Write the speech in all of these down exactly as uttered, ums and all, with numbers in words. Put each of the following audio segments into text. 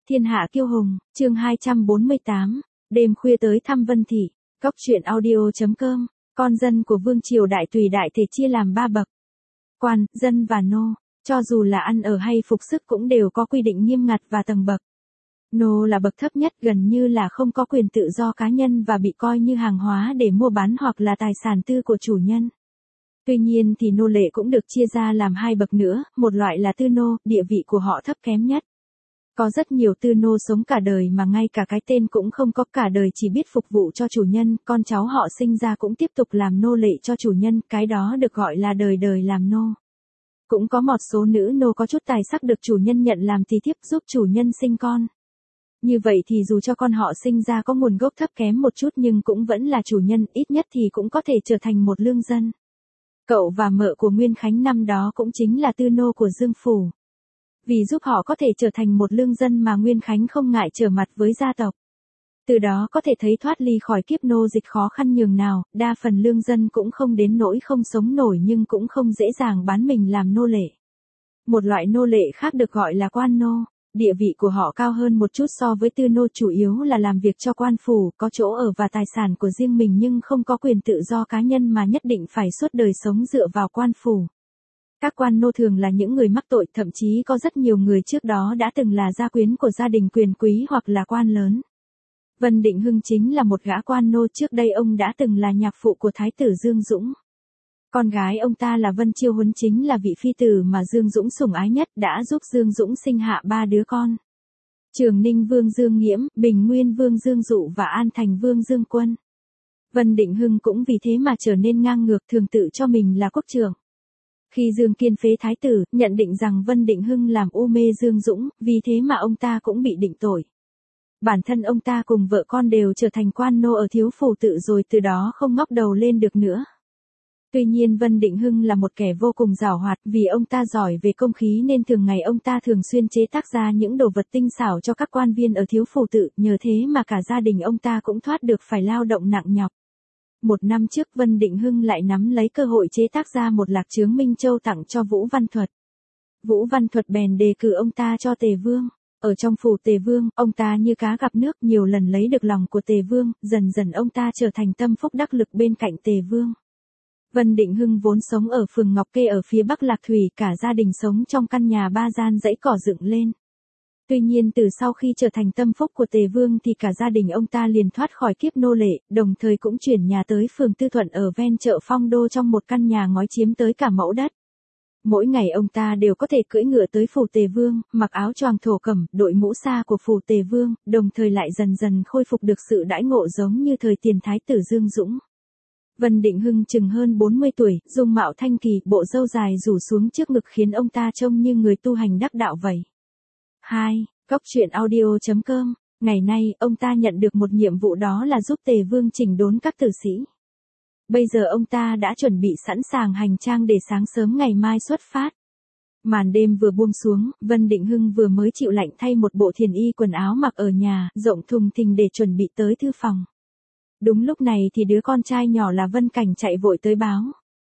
Thiên hạ kiêu hùng, chương hai trăm bốn mươi tám, đêm khuya tới thăm Vân Thị, Cóc truyện audio.com, con dân của vương triều đại tùy đại thể chia làm ba bậc. Quan, dân và nô, cho dù là ăn ở hay phục sức cũng đều có quy định nghiêm ngặt và tầng bậc. Nô là bậc thấp nhất, gần như là không có quyền tự do cá nhân và bị coi như hàng hóa để mua bán hoặc là tài sản tư của chủ nhân. Tuy nhiên thì nô lệ cũng được chia ra làm hai bậc nữa, một loại là tư nô, địa vị của họ thấp kém nhất. Có rất nhiều tư nô sống cả đời mà ngay cả cái tên cũng không có, cả đời chỉ biết phục vụ cho chủ nhân, con cháu họ sinh ra cũng tiếp tục làm nô lệ cho chủ nhân, cái đó được gọi là đời đời làm nô. Cũng có một số nữ nô có chút tài sắc được chủ nhân nhận làm tỳ thiếp giúp chủ nhân sinh con. Như vậy thì dù cho con họ sinh ra có nguồn gốc thấp kém một chút nhưng cũng vẫn là chủ nhân, ít nhất thì cũng có thể trở thành một lương dân. Cậu và mợ của Nguyên Khánh năm đó cũng chính là tư nô của Dương Phủ. Vì giúp họ có thể trở thành một lương dân mà Nguyên Khánh không ngại trở mặt với gia tộc. Từ đó có thể thấy thoát ly khỏi kiếp nô dịch khó khăn nhường nào, đa phần lương dân cũng không đến nỗi không sống nổi nhưng cũng không dễ dàng bán mình làm nô lệ. Một loại nô lệ khác được gọi là quan nô, địa vị của họ cao hơn một chút so với tư nô, chủ yếu là làm việc cho quan phủ, có chỗ ở và tài sản của riêng mình nhưng không có quyền tự do cá nhân mà nhất định phải suốt đời sống dựa vào quan phủ. Các quan nô thường là những người mắc tội, thậm chí có rất nhiều người trước đó đã từng là gia quyến của gia đình quyền quý hoặc là quan lớn. Vân Định Hưng chính là một gã quan nô, trước đây ông đã từng là nhạc phụ của Thái tử Dương Dũng. Con gái ông ta là Vân Chiêu Huấn chính là vị phi tử mà Dương Dũng sủng ái nhất, đã giúp Dương Dũng sinh hạ ba đứa con. Trường Ninh Vương Dương Nghiễm, Bình Nguyên Vương Dương Dụ và An Thành Vương Dương Quân. Vân Định Hưng cũng vì thế mà trở nên ngang ngược, thường tự cho mình là quốc trưởng. Khi Dương Kiên phế thái tử, nhận định rằng Vân Định Hưng làm u mê Dương Dũng, vì thế mà ông ta cũng bị định tội. Bản thân ông ta cùng vợ con đều trở thành quan nô ở thiếu phủ tự rồi từ đó không ngóc đầu lên được nữa. Tuy nhiên Vân Định Hưng là một kẻ vô cùng giàu hoạt, vì ông ta giỏi về công khí nên thường ngày ông ta thường xuyên chế tác ra những đồ vật tinh xảo cho các quan viên ở thiếu phủ tự, nhờ thế mà cả gia đình ông ta cũng thoát được phải lao động nặng nhọc. Một năm trước Vân Định Hưng lại nắm lấy cơ hội chế tác ra một lạc chướng Minh Châu tặng cho Vũ Văn Thuật. Vũ Văn Thuật bèn đề cử ông ta cho Tề Vương. Ở trong phủ Tề Vương, ông ta như cá gặp nước, nhiều lần lấy được lòng của Tề Vương, dần dần ông ta trở thành tâm phúc đắc lực bên cạnh Tề Vương. Vân Định Hưng vốn sống ở phường Ngọc Kê ở phía Bắc Lạc Thủy, cả gia đình sống trong căn nhà ba gian dãy cỏ dựng lên. Tuy nhiên từ sau khi trở thành tâm phúc của Tề Vương thì cả gia đình ông ta liền thoát khỏi kiếp nô lệ, đồng thời cũng chuyển nhà tới phường Tư Thuận ở ven chợ Phong Đô trong một căn nhà ngói chiếm tới cả mẫu đất. Mỗi ngày ông ta đều có thể cưỡi ngựa tới phủ Tề Vương, mặc áo choàng thổ cẩm, đội mũ sa của phủ Tề Vương, đồng thời lại dần dần khôi phục được sự đãi ngộ giống như thời tiền thái tử Dương Dũng. Vân Định Hưng chừng hơn bốn mươi tuổi, dung mạo thanh kỳ, bộ râu dài rủ xuống trước ngực khiến ông ta trông như người tu hành đắc đạo vậy. hai. Cóc truyện audio.com, ngày nay ông ta nhận được một nhiệm vụ, đó là giúp Tề Vương chỉnh đốn các tử sĩ. Bây giờ ông ta đã chuẩn bị sẵn sàng hành trang để sáng sớm ngày mai xuất phát. Màn đêm vừa buông xuống, Vân Định Hưng vừa mới chịu lạnh thay một bộ thiền y quần áo mặc ở nhà, rộng thùng thình để chuẩn bị tới thư phòng. Đúng lúc này thì đứa con trai nhỏ là Vân Cảnh chạy vội tới báo.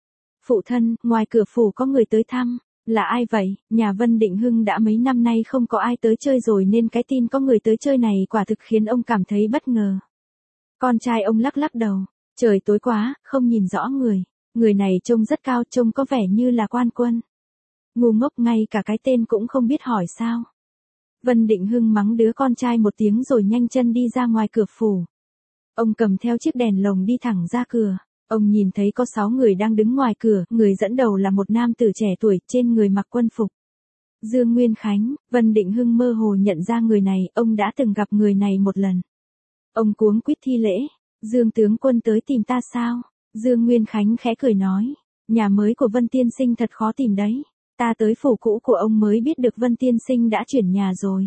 Phụ thân, ngoài cửa phủ có người tới thăm. Là ai vậy? Nhà Vân Định Hưng đã mấy năm nay không có ai tới chơi rồi nên cái tin có người tới chơi này quả thực khiến ông cảm thấy bất ngờ. Con trai ông lắc lắc đầu. Trời tối quá, không nhìn rõ người. Người này trông rất cao, trông có vẻ như là quan quân. Ngu ngốc, ngay cả cái tên cũng không biết hỏi sao. Vân Định Hưng mắng đứa con trai một tiếng rồi nhanh chân đi ra ngoài cửa phủ. Ông cầm theo chiếc đèn lồng đi thẳng ra cửa. Ông nhìn thấy có sáu người đang đứng ngoài cửa, người dẫn đầu là một nam tử trẻ tuổi, trên người mặc quân phục. Dương Nguyên Khánh. Vân Định Hưng mơ hồ nhận ra người này, ông đã từng gặp người này một lần. Ông cuống quýt thi lễ. Dương tướng quân tới tìm ta sao? Dương Nguyên Khánh khẽ cười nói. Nhà mới của Vân tiên sinh thật khó tìm đấy. Ta tới phủ cũ của ông mới biết được Vân tiên sinh đã chuyển nhà rồi.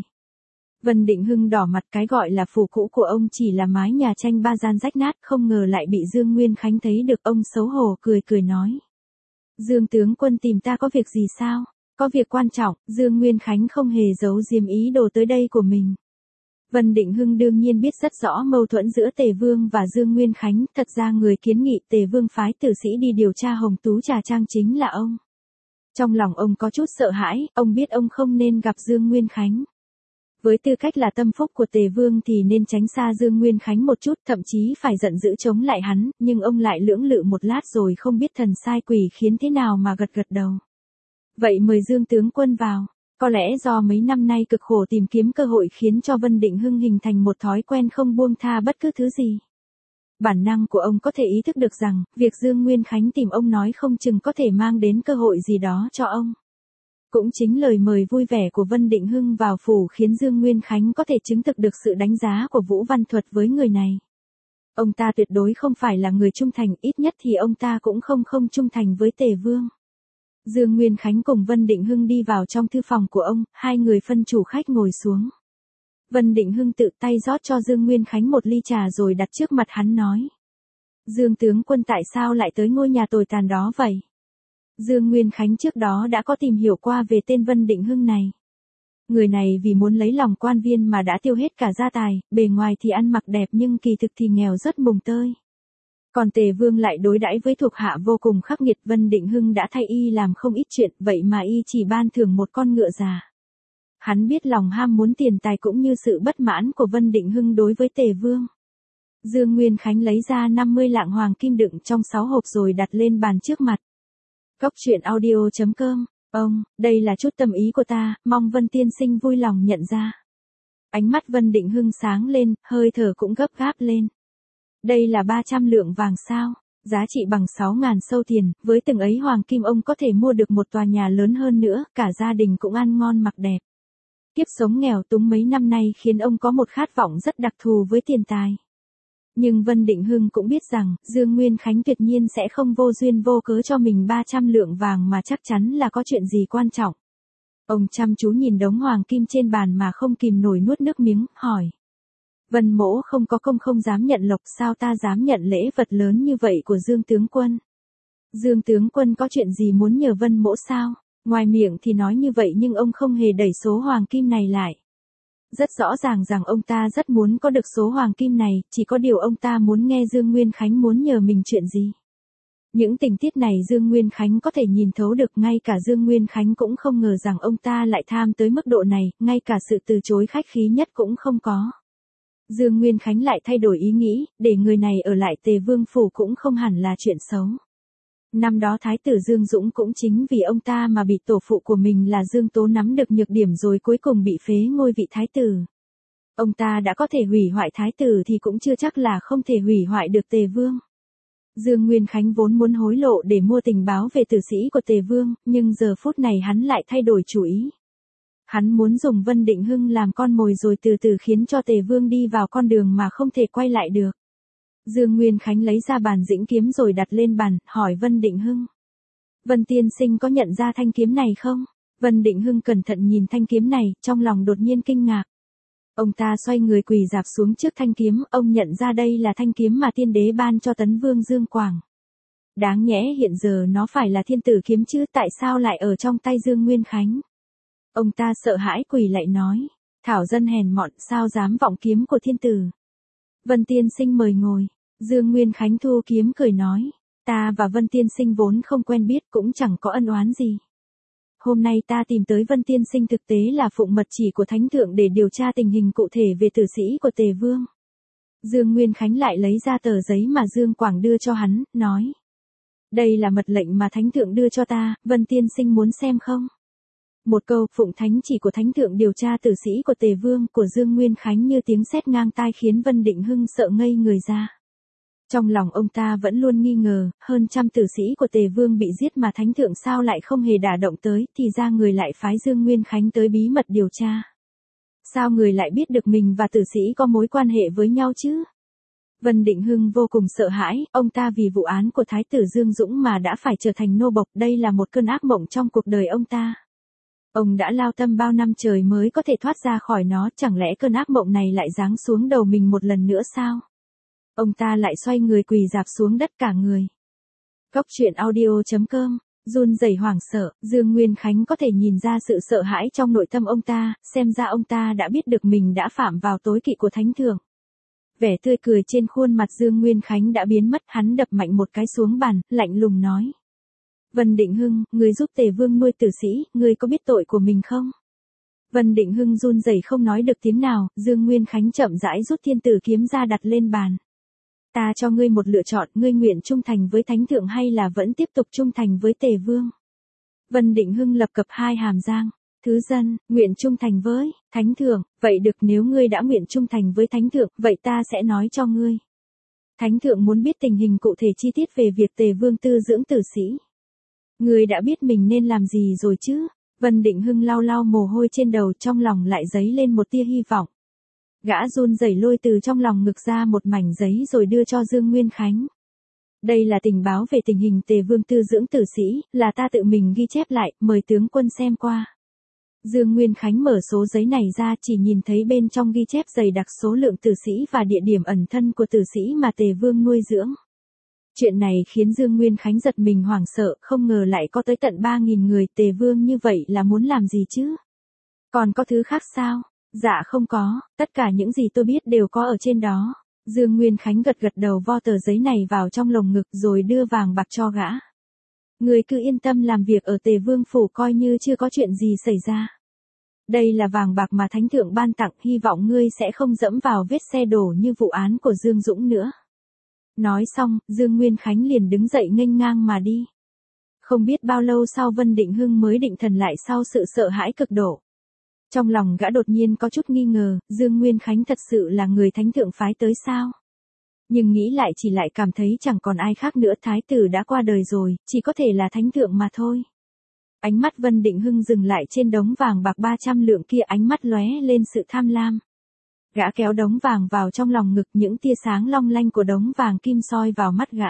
Vân Định Hưng đỏ mặt, cái gọi là phủ cũ của ông chỉ là mái nhà tranh ba gian rách nát, không ngờ lại bị Dương Nguyên Khánh thấy được, ông xấu hổ cười cười nói. Dương tướng quân tìm ta có việc gì sao? Có việc quan trọng. Dương Nguyên Khánh không hề giấu giếm ý đồ tới đây của mình. Vân Định Hưng đương nhiên biết rất rõ mâu thuẫn giữa Tề Vương và Dương Nguyên Khánh, thật ra người kiến nghị Tề Vương phái tử sĩ đi điều tra Hồng Tú Trà Trang chính là ông. Trong lòng ông có chút sợ hãi, ông biết ông không nên gặp Dương Nguyên Khánh. Với tư cách là tâm phúc của Tề Vương thì nên tránh xa Dương Nguyên Khánh một chút, thậm chí phải giận dữ chống lại hắn, nhưng ông lại lưỡng lự một lát rồi không biết thần sai quỷ khiến thế nào mà gật gật đầu. Vậy mời Dương tướng quân vào. Có lẽ do mấy năm nay cực khổ tìm kiếm cơ hội khiến cho Vân Định Hưng hình thành một thói quen không buông tha bất cứ thứ gì. Bản năng của ông có thể ý thức được rằng, việc Dương Nguyên Khánh tìm ông nói không chừng có thể mang đến cơ hội gì đó cho ông. Cũng chính lời mời vui vẻ của Vân Định Hưng vào phủ khiến Dương Nguyên Khánh có thể chứng thực được sự đánh giá của Vũ Văn Thuật với người này. Ông ta tuyệt đối không phải là người trung thành, ít nhất thì ông ta cũng không không trung thành với Tề Vương. Dương Nguyên Khánh cùng Vân Định Hưng đi vào trong thư phòng của ông, hai người phân chủ khách ngồi xuống. Vân Định Hưng tự tay rót cho Dương Nguyên Khánh một ly trà rồi đặt trước mặt hắn nói. Dương tướng quân tại sao lại tới ngôi nhà tồi tàn đó vậy? Dương Nguyên Khánh trước đó đã có tìm hiểu qua về tên Vân Định Hưng này. Người này vì muốn lấy lòng quan viên mà đã tiêu hết cả gia tài, bề ngoài thì ăn mặc đẹp nhưng kỳ thực thì nghèo rất mùng tơi. Còn Tề Vương lại đối đãi với thuộc hạ vô cùng khắc nghiệt. Vân Định Hưng đã thay y làm không ít chuyện, vậy mà y chỉ ban thưởng một con ngựa già. Hắn biết lòng ham muốn tiền tài cũng như sự bất mãn của Vân Định Hưng đối với Tề Vương. Dương Nguyên Khánh lấy ra năm mươi lạng hoàng kim đựng trong sáu hộp rồi đặt lên bàn trước mặt. Cốc truyện audio chấm com. Ông, đây là chút tâm ý của ta, mong Vân tiên sinh vui lòng nhận ra. Ánh mắt Vân Định Hưng sáng lên, hơi thở cũng gấp gáp lên. Đây là ba trăm lượng vàng sao, giá trị bằng sáu ngàn sâu tiền, với từng ấy hoàng kim ông có thể mua được một tòa nhà lớn hơn nữa, cả gia đình cũng ăn ngon mặc đẹp. Kiếp sống nghèo túng mấy năm nay khiến ông có một khát vọng rất đặc thù với tiền tài. Nhưng Vân Định Hưng cũng biết rằng, Dương Nguyên Khánh tuyệt nhiên sẽ không vô duyên vô cớ cho mình ba trăm lượng vàng mà chắc chắn là có chuyện gì quan trọng. Ông chăm chú nhìn đống hoàng kim trên bàn mà không kìm nổi nuốt nước miếng, hỏi. Vân mỗ không có công không dám nhận lộc, sao ta dám nhận lễ vật lớn như vậy của Dương tướng quân? Dương tướng quân có chuyện gì muốn nhờ Vân mỗ sao? Ngoài miệng thì nói như vậy nhưng ông không hề đẩy số hoàng kim này lại. Rất rõ ràng rằng ông ta rất muốn có được số hoàng kim này, chỉ có điều ông ta muốn nghe Dương Nguyên Khánh muốn nhờ mình chuyện gì. Những tình tiết này Dương Nguyên Khánh có thể nhìn thấu được, ngay cả Dương Nguyên Khánh cũng không ngờ rằng ông ta lại tham tới mức độ này, ngay cả sự từ chối khách khí nhất cũng không có. Dương Nguyên Khánh lại thay đổi ý nghĩ, để người này ở lại Tề Vương phủ cũng không hẳn là chuyện xấu. Năm đó Thái tử Dương Dũng cũng chính vì ông ta mà bị tổ phụ của mình là Dương Tố nắm được nhược điểm rồi cuối cùng bị phế ngôi vị Thái tử. Ông ta đã có thể hủy hoại Thái tử thì cũng chưa chắc là không thể hủy hoại được Tề Vương. Dương Nguyên Khánh vốn muốn hối lộ để mua tình báo về tử sĩ của Tề Vương, nhưng giờ phút này hắn lại thay đổi chủ ý. Hắn muốn dùng Vân Định Hưng làm con mồi rồi từ từ khiến cho Tề Vương đi vào con đường mà không thể quay lại được. Dương Nguyên Khánh lấy ra bàn dĩnh kiếm rồi đặt lên bàn, hỏi Vân Định Hưng. Vân tiên sinh có nhận ra thanh kiếm này không? Vân Định Hưng cẩn thận nhìn thanh kiếm này, trong lòng đột nhiên kinh ngạc. Ông ta xoay người quỳ rạp xuống trước thanh kiếm, ông nhận ra đây là thanh kiếm mà tiên đế ban cho Tấn Vương Dương Quảng. Đáng nhẽ hiện giờ nó phải là thiên tử kiếm chứ, tại sao lại ở trong tay Dương Nguyên Khánh? Ông ta sợ hãi quỳ lại nói, thảo dân hèn mọn sao dám vọng kiếm của thiên tử. Vân tiên sinh mời ngồi. Dương Nguyên Khánh thu kiếm cười nói, ta và Vân tiên sinh vốn không quen biết cũng chẳng có ân oán gì. Hôm nay ta tìm tới Vân tiên sinh thực tế là phụng mật chỉ của Thánh thượng để điều tra tình hình cụ thể về tử sĩ của Tề Vương. Dương Nguyên Khánh lại lấy ra tờ giấy mà Dương Quảng đưa cho hắn, nói. Đây là mật lệnh mà Thánh thượng đưa cho ta, Vân tiên sinh muốn xem không? Một câu phụng thánh chỉ của Thánh thượng điều tra tử sĩ của Tề Vương của Dương Nguyên Khánh như tiếng sét ngang tai khiến Vân Định Hưng sợ ngây người ra. Trong lòng ông ta vẫn luôn nghi ngờ, hơn trăm tử sĩ của Tề Vương bị giết mà Thánh thượng sao lại không hề đả động tới, thì ra người lại phái Dương Nguyên Khánh tới bí mật điều tra. Sao người lại biết được mình và tử sĩ có mối quan hệ với nhau chứ? Vân Định Hưng vô cùng sợ hãi, ông ta vì vụ án của Thái tử Dương Dũng mà đã phải trở thành nô bộc, đây là một cơn ác mộng trong cuộc đời ông ta. Ông đã lao tâm bao năm trời mới có thể thoát ra khỏi nó, chẳng lẽ cơn ác mộng này lại giáng xuống đầu mình một lần nữa sao? Ông ta lại xoay người quỳ rạp xuống đất cả người. Cốc truyện audio chấm com, run rẩy hoảng sợ, Dương Nguyên Khánh có thể nhìn ra sự sợ hãi trong nội tâm ông ta, xem ra ông ta đã biết được mình đã phạm vào tối kỵ của Thánh thượng. Vẻ tươi cười trên khuôn mặt Dương Nguyên Khánh đã biến mất, hắn đập mạnh một cái xuống bàn, lạnh lùng nói. Vân Định Hưng, người giúp Tề Vương nuôi tử sĩ, người có biết tội của mình không? Vân Định Hưng run rẩy không nói được tiếng nào, Dương Nguyên Khánh chậm rãi rút thiên tử kiếm ra đặt lên bàn. Ta cho ngươi một lựa chọn, ngươi nguyện trung thành với thánh thượng hay là vẫn tiếp tục trung thành với Tề Vương? Vân Định Hưng lập cập hai hàm răng. Thứ dân, nguyện trung thành với thánh thượng, vậy được, nếu ngươi đã nguyện trung thành với thánh thượng, vậy ta sẽ nói cho ngươi. Thánh thượng muốn biết tình hình cụ thể chi tiết về việc Tề Vương tư dưỡng tử sĩ. Ngươi đã biết mình nên làm gì rồi chứ? Vân Định Hưng lau lau mồ hôi trên đầu, trong lòng lại dấy lên một tia hy vọng. Gã run rẩy lôi từ trong lòng ngực ra một mảnh giấy rồi đưa cho Dương Nguyên Khánh. Đây là tình báo về tình hình Tề Vương tư dưỡng tử sĩ, là ta tự mình ghi chép lại, mời tướng quân xem qua. Dương Nguyên Khánh mở số giấy này ra, chỉ nhìn thấy bên trong ghi chép dày đặc số lượng tử sĩ và địa điểm ẩn thân của tử sĩ mà Tề Vương nuôi dưỡng. Chuyện này khiến Dương Nguyên Khánh giật mình hoảng sợ, không ngờ lại có tới tận ba nghìn người. Tề Vương như vậy là muốn làm gì chứ? Còn có thứ khác sao? Dạ không có, tất cả những gì tôi biết đều có ở trên đó. Dương Nguyên Khánh gật gật đầu, vo tờ giấy này vào trong lồng ngực rồi đưa vàng bạc cho gã. Người cứ yên tâm làm việc ở Tề Vương phủ, coi như chưa có chuyện gì xảy ra. Đây là vàng bạc mà thánh thượng ban tặng, hy vọng ngươi sẽ không dẫm vào vết xe đổ như vụ án của Dương Dũng nữa. Nói xong, Dương Nguyên Khánh liền đứng dậy nghênh ngang mà đi. Không biết bao lâu sau Vân Định Hưng mới định thần lại sau sự sợ hãi cực độ. Trong lòng gã đột nhiên có chút nghi ngờ, Dương Nguyên Khánh thật sự là người thánh thượng phái tới sao? Nhưng nghĩ lại chỉ lại cảm thấy chẳng còn ai khác nữa, thái tử đã qua đời rồi, chỉ có thể là thánh thượng mà thôi. Ánh mắt Vân Định Hưng dừng lại trên đống vàng bạc ba trăm lượng kia, ánh mắt lóe lên sự tham lam. Gã kéo đống vàng vào trong lòng ngực, những tia sáng long lanh của đống vàng kim soi vào mắt gã.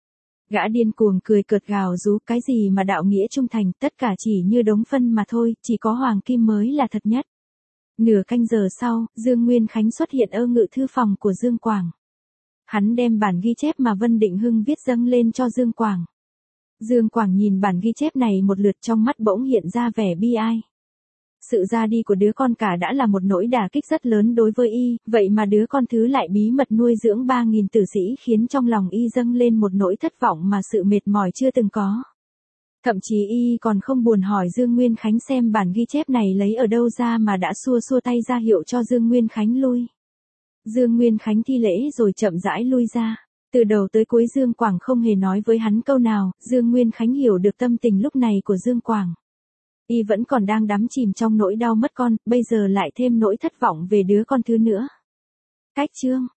Gã điên cuồng cười cợt gào rú, cái gì mà đạo nghĩa trung thành, tất cả chỉ như đống phân mà thôi, chỉ có hoàng kim mới là thật nhất. Nửa canh giờ sau, Dương Nguyên Khánh xuất hiện ở ngự thư phòng của Dương Quảng. Hắn đem bản ghi chép mà Vân Định Hưng viết dâng lên cho Dương Quảng. Dương Quảng nhìn bản ghi chép này một lượt, trong mắt bỗng hiện ra vẻ bi ai. Sự ra đi của đứa con cả đã là một nỗi đả kích rất lớn đối với y, vậy mà đứa con thứ lại bí mật nuôi dưỡng ba nghìn tử sĩ, khiến trong lòng y dâng lên một nỗi thất vọng mà sự mệt mỏi chưa từng có. Thậm chí y còn không buồn hỏi Dương Nguyên Khánh xem bản ghi chép này lấy ở đâu ra, mà đã xua xua tay ra hiệu cho Dương Nguyên Khánh lui. Dương Nguyên Khánh thi lễ rồi chậm rãi lui ra. Từ đầu tới cuối Dương Quảng không hề nói với hắn câu nào. Dương Nguyên Khánh hiểu được tâm tình lúc này của Dương Quảng. Y vẫn còn đang đắm chìm trong nỗi đau mất con, bây giờ lại thêm nỗi thất vọng về đứa con thứ nữa. Cách chương